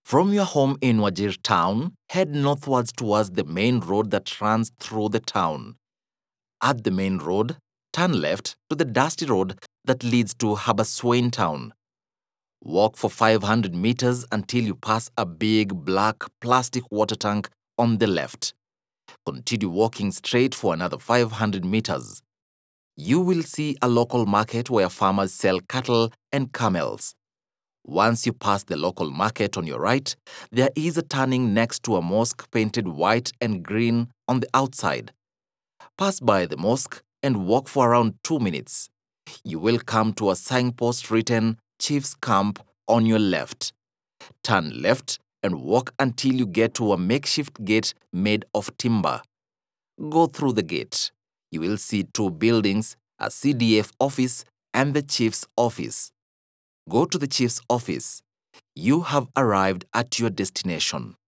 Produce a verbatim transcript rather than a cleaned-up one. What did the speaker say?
From your home in Wajir town, head northwards towards the main road that runs through the town. At the main road, turn left to the dusty road that leads to Habaswein town. Walk for five hundred meters until you pass a big black plastic water tank on the left. Continue walking straight for another five hundred meters. You will see a local market where farmers sell cattle and camels. Once you pass the local market on your right, there is a turning next to a mosque painted white and green on the outside. Pass by the mosque and walk for around two minutes. You will come to a signpost written Chief's Camp on your left. Turn left and walk until you get to a makeshift gate made of timber. Go through the gate. You will see two buildings, a C D F office and the chief's office. Go to the chief's office. You have arrived at your destination.